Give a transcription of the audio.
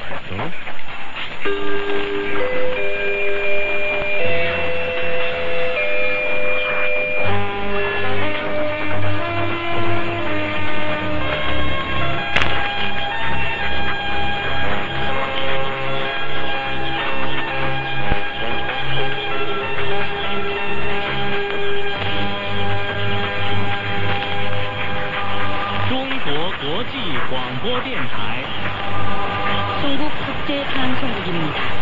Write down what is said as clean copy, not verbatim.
中国国际广播电台。 중국 국제방송국입니다.